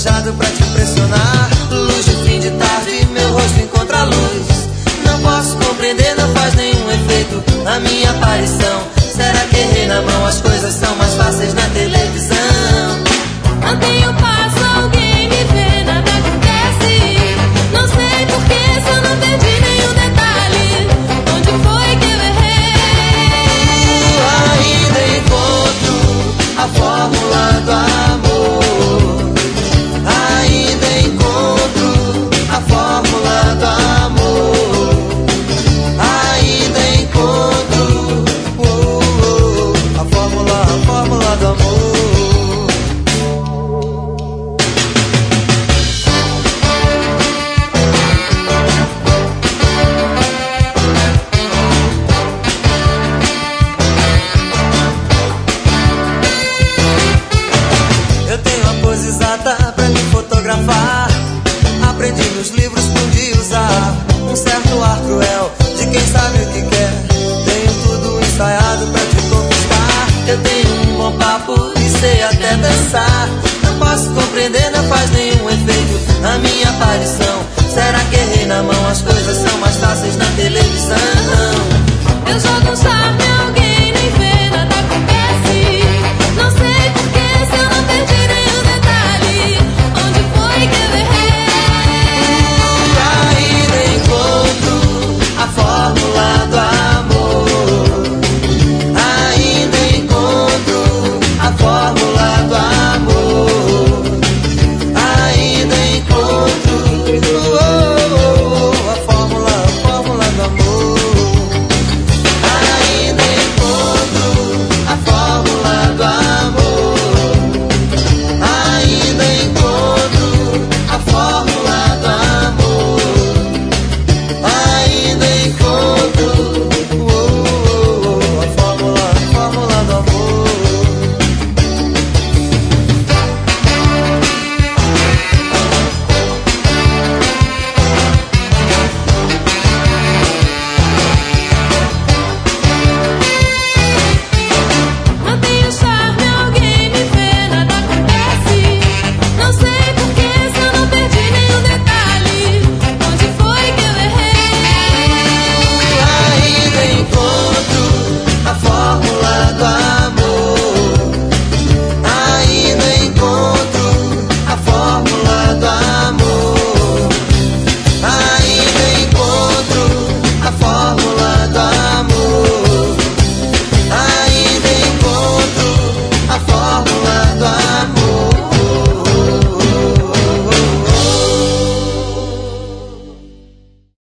planejado pra te impressionar. Luz de fim de tarde, meu rosto encontra a luz. Não posso compreender, não faz nenhum efeito a minha aparição. Será que errei na mão? As coisas são mais fáceis na televisão. Mantenho o passo, alguém me vê, nada acontece. Não sei porquê, se eu não perdi nenhum detalhe. Onde foi que eu errei? Ainda encontro a fórmula do amor. Ainda encontro a fórmula do amor. Ainda encontro a fórmula do amor. Eu tenho a pose exata pra me fotografar. Aprendi nos livros, pude usar um certo ar cruel de quem sabe o que quer. Tenho tudo ensaiado pra te conquistar. Eu tenho um bom papo e sei até dançar. Não posso compreender, não faz nenhum efeito a minha aparição. Será que errei na mão? As coisas são mais fáceis na televisão. Eu jogo um charme, alguém nem vê, nada acontece. Não sei porquê, se eu não perdi nenhum detalhe. Onde foi que eu errei? Ainda encontro a fórmula do amor. Ainda encontro a fórmula do amor. Ainda encontro a fórmula do amor. Ainda encontro a fórmula do amor. Ainda encontro a fórmula do amor. Ainda encontro a fórmula do amor. Mantenho o charme, alguém me vê, nada acontece. Não sei porquê, se eu não perdi nenhum detalhe. Onde foi que eu errei? Ainda encontro a fórmula do amor. Ainda encontro a fórmula do amor. Ainda encontro a fórmula do amor. Ainda encontro a fórmula do amor.